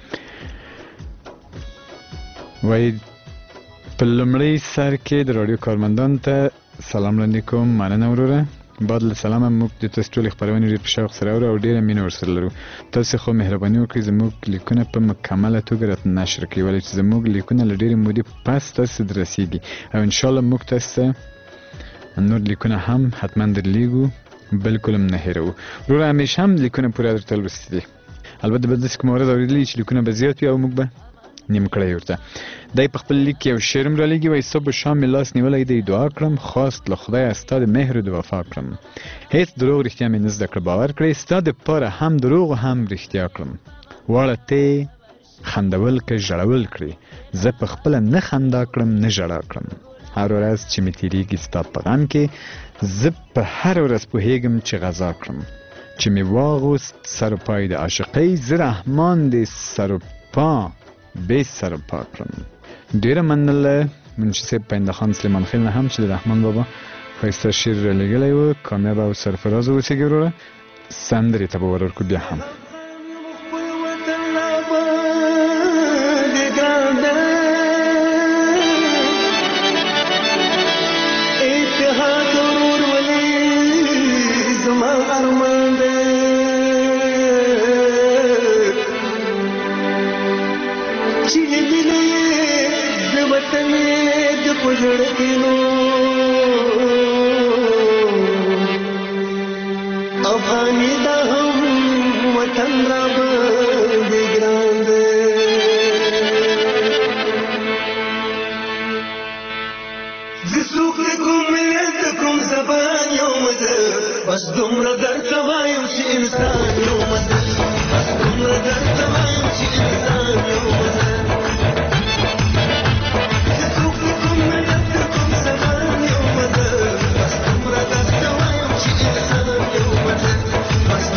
وایي په لومړي سر کې د راډیو کارمندانو ته سلام وړاندې کوم. مننه وروره. بعد له سلامه موږ د تاسو ټولې خپرونې ډېر په شوق سره اورو او ډېره مینه ورسره لرو. تاسو خو مهرباني وکړئ زموږ لیکونه په مکمله توګه راته نشر کړئ، ولې چې زموږ لیکونه له ډېرې مودې پس تاسو ته رسیږي او انشاءالله موږ تاسو ته نور لیکونه هم حتما درلیږو، بلکل هم نه هېروو. وروره همیشه هم لیکونه پوره درته لوستي دي، البته به داسې کومه ورځ اورېدلي چې لیکونه به زیات وي او موږ به نیم کړی ورته. دی په خپل لیک کې یو شعر هم رالیږي، وایي صبح و شام مې لاس نیولی دی دعا کړم، خواست له خدایه ستا د مهر د وفا کړم، هېڅ دروغ رښتیا مې نه زده کړه باور کړئ، ستا دپاره هم دروغ هم رښتیا کړم، واړه ته خندول که ژړول کړې، زه په خپله نه خندا کړم نه ژړا کړم، هر ورځ چې مې تېرېږي ستا په غم کې، زه په هر ورځ پوهېږم چې غذا کړم، چې مې واغوست سر و پای د عاشقۍ، زه رحمان دې سر و پا بې سر و پا کړم. ډېره مننه له منشي صاحب پاینده خان سلیمان خیل نه هم چې د رحمان بابا ښایسته شعر رالیږلی و. کامیابه او سرفرازه اوسېږي وروره. سندرې ته به ور ورکړو بیا هم. افغانی دا هم وطن را باندې ګران دی، زه څوک د کوم ملت د کوم زبان یم زه، بس دومره درته وایم چې انسان یم زه، بس دومره درته وایم چې انسان یم زه. Bas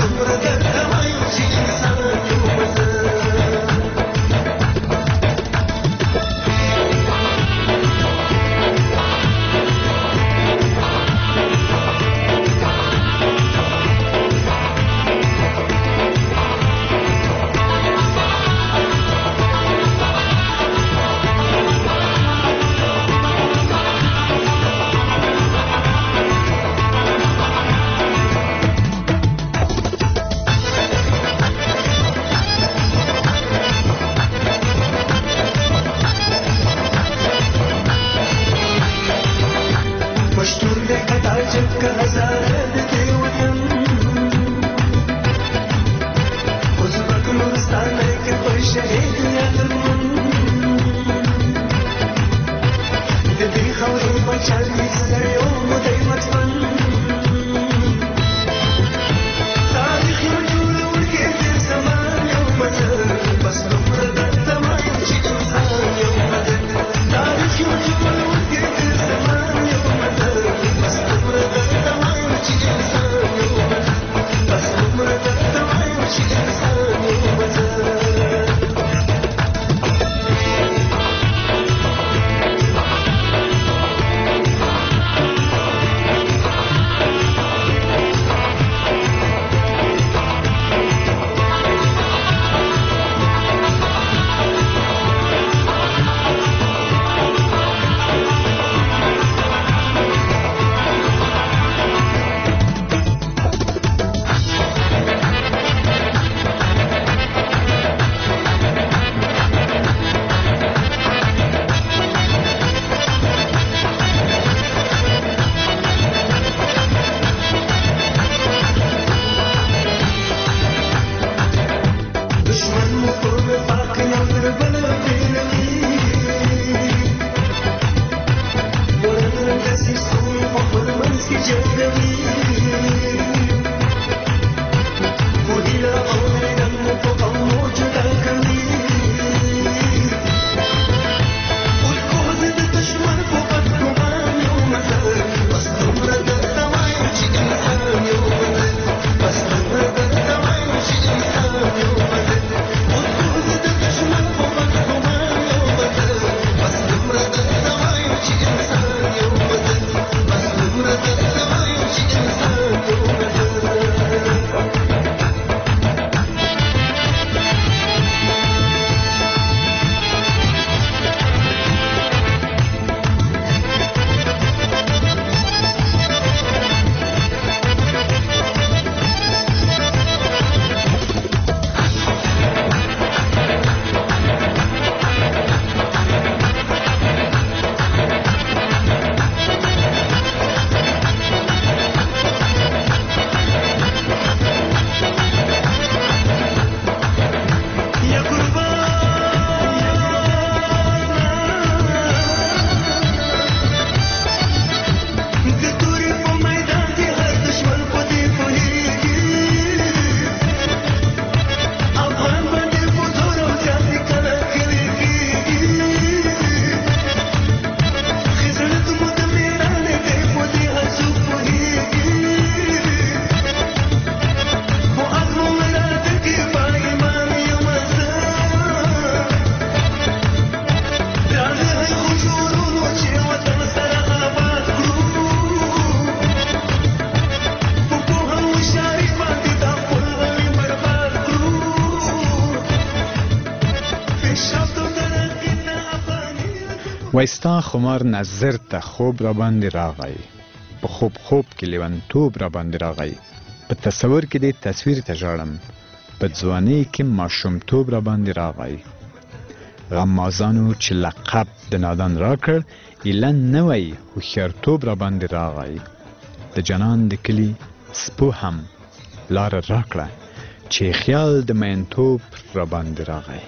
شهید یادمون د دې خاورې بچاوي سره یو مدای مطمن تاریخ یو جوړونکی د زمان یو بدل بس دومره درته وایم چې انسان یو بدل تاریخ یو جوړونکی د زمان یو بدل بس دومره درته وایم چې انسان یو بدل بس دومره درته وایم چې انسان یو بدل وایستا خمار نظر ته خوب را باندې راغی په خوب خوب کې لیونتوب را باندې راغی په تصور کې د تصویر ته ژاړم په ځوانۍ کې ماشومتوب را باندې راغی غمازانو چې لقب د نادان راکړ ایله نوی هوښیارتوب را باندې راغی د جانان د کلي سپو هم لاره راکړه چې خیال د مینتوب را باندې راغی.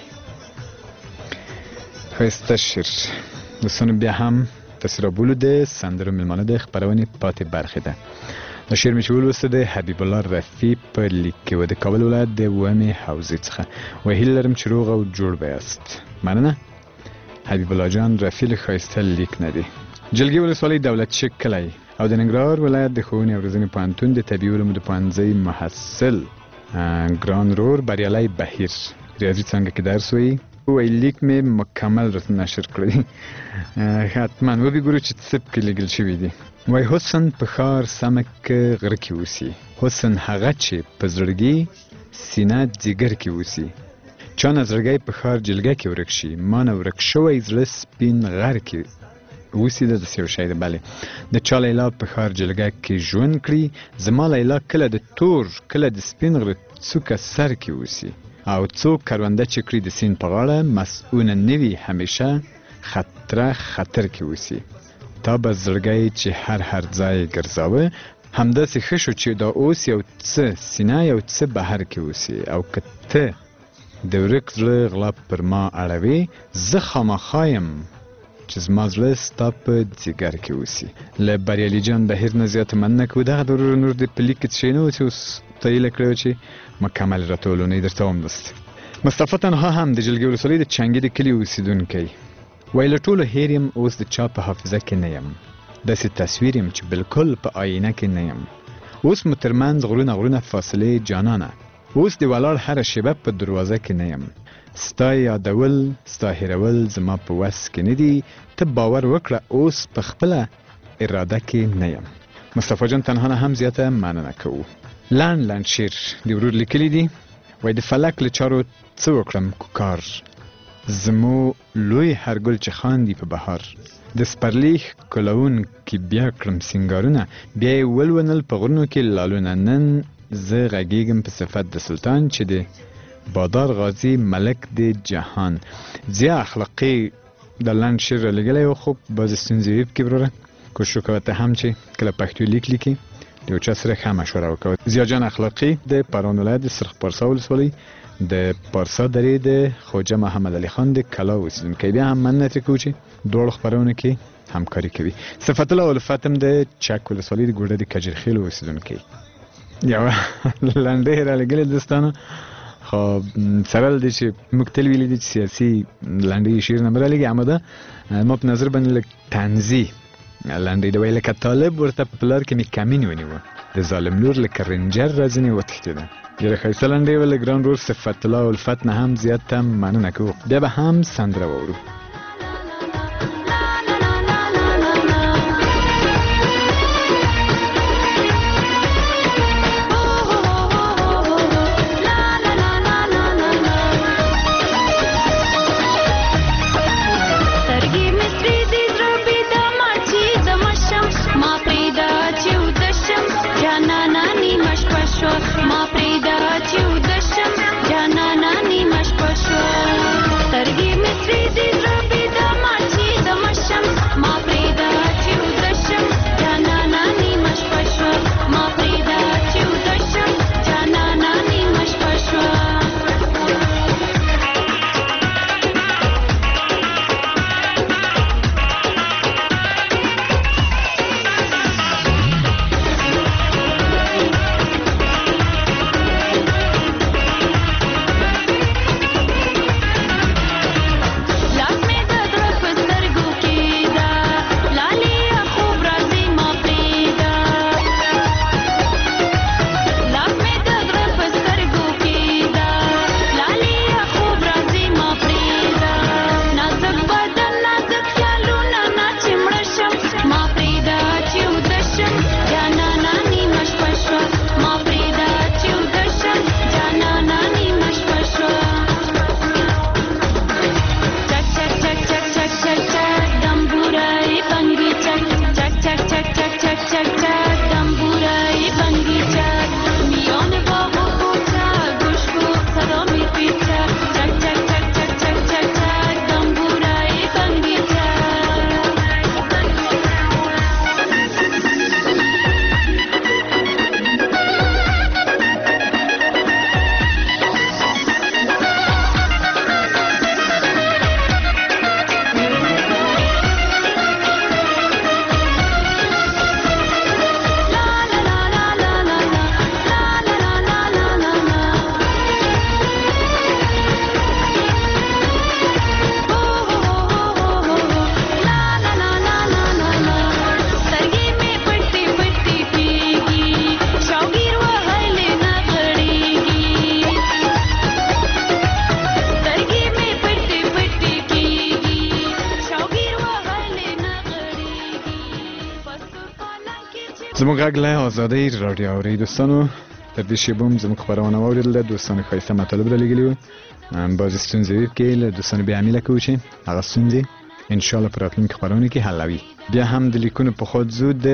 ښایسته شعر دوستانو بیا هم د سرابولو د سندرو میلمانه د خپرونې پاتې برخې ده. دا شعر مې چې ولوسته د حبیب الله رفیع په لیک کې و د کابل ولایت د اوومې حوزې څخه و هیله لرم چې روغ او جوړ به یاست. مننه. حبیب الله جان رفیع له ښایسته لیک نه دی. جلگې ولسوالۍ دولت شیخ کلی او د ننګرهار ولایت د ښوونې او روزنې پوهنتون د طبیعي علومو د پوهنځي محصل ګران رور بریالی بهیر ریاضي څانګه کې درس وایي. وایي لیک مې مکمل راته نشر کړی. حتما وبګورو چې څه پکې لیکل شوي دي. وایي حسن په ښار سمه کې غره کې اوسي، حسن هغه چې په زړګي سینه ځیګر کې اوسي. چا نه زړګی په ښار جلګه کې ورک شي، ما نه ورک شوی زړه سپین غر کې اوسي. د داسې یو شی ده. بلې د چا لیلا په ښار جلګه کې ژوند کړي، زما لیلا کله د تور کله د سپین غره څوکه سر کې اوسي. او څوک کرونده چې کړي د سیند په غاړه مسؤونه نه وي، همیشه خطره خطر کې اوسي. تا به زړګی چې هر هر ځای ګرځاوه، همداسې ښه شو چې دا اوس یو څه سینه یو څه بهر کې اوسي. او که ته د ورک زړه غلا پر ما اړوي، زه خامخا یم چې زما زړه ستا په ځیګر کې اوسي. له بریالي جان بهیر نه زیاته مننه کوو. دغه د ورور نور د په لیک کې څه شی نه و چې اوس ته هیله کړې وه چې مکمل راټولونې درته وملوستې. مصطفی تنها هم د جلګې ولسوالۍ د چنګي د کلي اوسېدونکی وایي له ټولو هیر یم، اوس د چا په حافظه کې نه یم، داسې تصویر یم چې بالکل په آینه کې نه یم. اوس مو ترمنځ غرونه غرونه فاصلې جانانه، اوس د ولاړ هره شیبه په دروازه کې نه یم. ستا یادول ستا هیرول زما په وس کې نه دي، ته باور وکړه اوس په خپله اراده کې نه یم. مصطفی جان تنها نه هم زیاته مننه کوو. لنډ لنډ شعر د ورور لیکلی دي. وایي د فلک له چارو څه وکړم کوکار، زمو لوی هر ګل چې خاندي په بهار، د سپرلی ښکلوونکي بیا کړم سینګارونه، بیا یې ولونل په غرونو کې لالونه. نن زه غږیږم په صفت د سلطان چې د بادار غازی ملک د جهان. زیا اخلاقي د لنډ شعر رالیږلی و، خو بعضې ستونزې وي پکې وروره. کوشش وکوه ته هم چې کله پښتو لیک لیکي د یو چا سره ښه مشوره وکوه. زیا جان اخلاقي د پروان ولایت د سرخ پارسا ولسوالۍ د پارسا درې د خوجه محمد علي خان د کلا اوسېدونکی. بیا هم مننه ترې کوو چې دواړو خپرونو کې همکاري کوي. صفت الله الفت هم د چک ولسوالۍ د ګوډه د کجرخیل اوسېدونکی. یوه لنډۍ یې رالیږلې دوستانو، خو سره له دې چې موږ تل ویلي دي چې سیاسي لنډۍ شعر نه به رالیږي، اما ده ما په نظر باندې لږ طنزي لنډۍ ده. وایي لکه طالب ورته په لار کې مې کمین ونیوه، د ظالم لور لکه رنجر را ځینې وتښتېده. ډېره ښایسته لنډۍ وه. له ګران ورور صفت الله الفت نه هم زیاته مننه کوو. بیا به هم سندره واورو. زموږ غږ له ازادۍ راډیو اورئ دوستانو. تر دې شیبه هم زموږ خپرونه واورېدله. دوستانو ښایسته مطالب رالیږلي وو، بعضې ستونزې وې پکې. له دوستانو بیا هم هیله کوو چې هغه ستونزې انشاءالله په راتلونکي خپرونو کې حلوي. بیا هم د لیکونو په خود زو د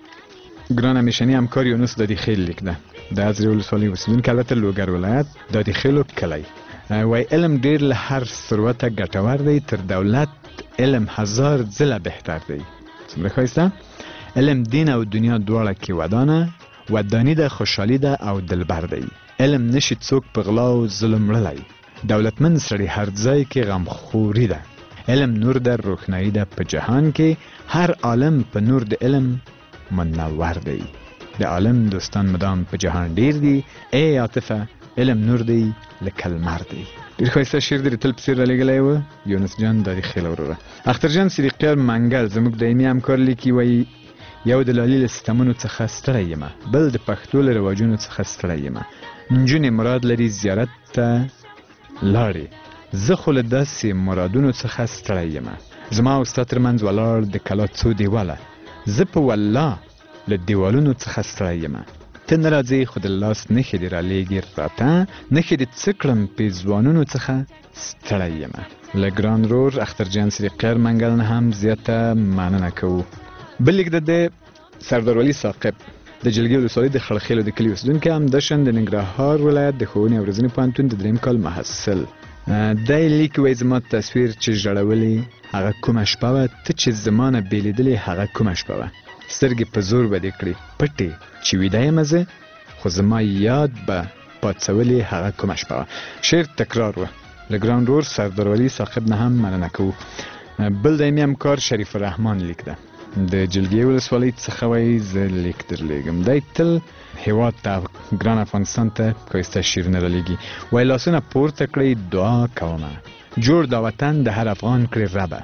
ګران همیشني همکار یونس دادیخیل لیک ده، د ازرې ولسوالۍ اوسېدونکی، البته لوګر ولایت دادیخیلو کلی. وایي علم ډېر له هر ثروته ګټور دی، تر دولت علم هزار ځله بهتر دی. څومره ښایسته. علم دین او دنیا دواړه کې ودانه، ودانی ده، خوشحالي ده او دلبر دی. علم نشي څوک په غلا او ظلم وړلی، دولتمند سړی هر ځای کې غمخوري ده. علم نور ده، روښنايي ده په جهان کې. هر عالم په نور د علم منور دی. د عالم دوستان مدام په جهان ډیر دي. ای عاطفه علم نور دی لکه لمر دی. ډیر ښایسته شعر دی، تل په څېر رالیږلی و. یونس جان دا د خیل وروره. اخترجان صدیقیار منګل زموږ دایمي همکار لیکي، وایي یو د لالي له سیستمونو څخه ستړی یم، بل د پښتو له رواجونو څخه ستړی یم. نجونې مراد لري زیارت ته لاړې، زه خو له داسې مرادونو څخه ستړی یم. زما او ستا ترمنځ ولاړ د کلا څو دیواله، زه په والله له دیوالونو څخه ستړی یم. ته نه راځې خو د لاس نښې دې رالیږي راته، نښې دې څه کړم پېزوانونو څخه ستړی یم. له ګران رور اخترجان صدیقیار منګل نه هم زیاته مننه کوو. بل لیک د سردار ولي ثاقب د جلګې ولسوالۍ د خړخیلو د کلي اوسېدونکی، همداشان د ننګرهار ولایت د ښوونې او روزنې پوهنتون د دریم کال محصل. دی لیک وایي زما تصویر چې ژړولې هغه کومه شپه وه، ته چې زما نه بېلېدلې هغه کومه شپه وه. سترګې په زور به دې کړې پټې چې ویده یم زه، خو زما یاد به پاڅولې هغه کومه شپه وه. شعر تکرار وه. له ګران رور سردار ولي ثاقب نه هم مننه کوو. بل دایمي همکار شریف الرحمن لیک ده د جلګې ولسوالۍ څخه، وایي زه لیک درلیږم. دی تل هېواد ته ګران افغانستان ته ښایسته شعرونه رالیږي. وایي لاسونه پورته کړئ دعا کومه، جوړ دا وطن د هر افغان کړې ربه،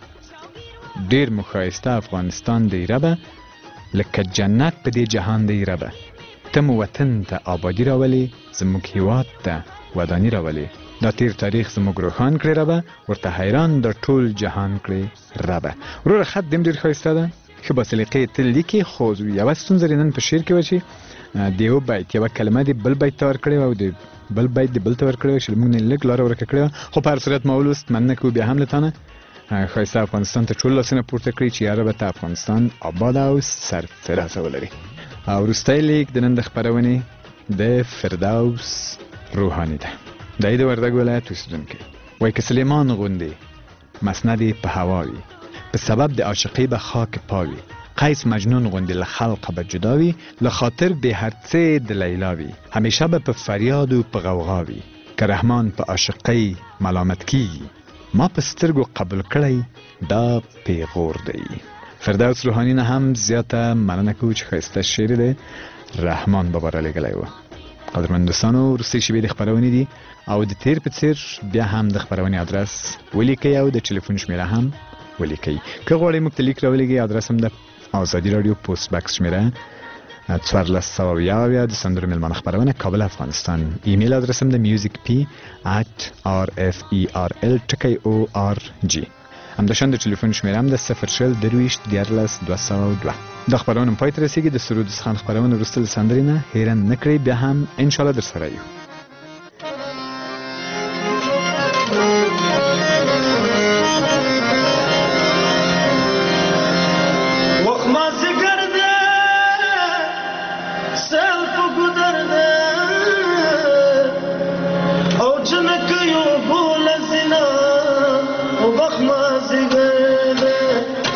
ډېر مو ښایسته افغانستان دی ربه، لکه جنت په دې جهان دی ربه. ته مو وطن ته آبادي راولې، زموږ هېواد ته وداني راولې، دا تیر تاریخ زموږ روښان کړې ربه، ورته حیران د ټول جهان کړې ربه. وروره خط دې هم ډېر ښایسته ده، ښه باسلیقې تل لیکي، خو یوه ستونزه یې نن په شعر کې وه چې د یو بیت یوه کلمه دې بل بیت ته ورکړې وه او د بل بیت دې بل ته ورکړې وه چې موږ نه لږ لاره ورکه کړې وه. خو په هر صورت ما ولوست، مننه کوو بیا هم له تا نه. ښایسته افغانستان ته ټول لاسونه پورته کړي چې یا ربه ته افغانستان آباد او سرفرازه ولري. او وروستی لیک د نن د خپرونې د فردوس روحاني ده. دی د وردګ ولایت اوسېدونکی، وایي که سلیمان غوندې مسند په هوا وي، په سبب د عاشقۍ به خاک پاوي، قیس مجنون غوندې له خلقه به جدا وي، له خاطر د هر څه د لیلا وي، همیشه به په فریاد و په غوغا وي، که رحمان په عاشقۍ ملامت کیږي، ما په سترګو قبول کړی دا پیغور دی. فردوس روحاني نه هم زیاته مننه کوو چې ښایسته شعر دی رحمان بابا رالیږلی و. قدرمن دوستانو، وروستۍ شېبې د خپرونې دي او د تیر په څېر بیا هم د خپرونې ادرس ولیکئ او د ټلیفون شمېره هم ولیکئ. که غواړئ موږ ته لیک راولېږئ، ادرس هم د آزادي راډیو پوسټ بکس شمېره څوارلس سوه اویا اویا د سندرو میلمانه خپرونه کابل افغانستان. ایمیل ادرس هم د میوزیک پی ات آر اف ای آر ال ټکی او آر جی. همداشان د ټلیفون شمېره هم د صفر شل درویشت دیارلس دوه سوه دوه. دا خپرونه هم پای ته رسېږي. د سرود خان خپرونه وروسته له سندرې نه هېره نه کړئ، بیا هم انشاءالله در سره یو. او بخ ما زگر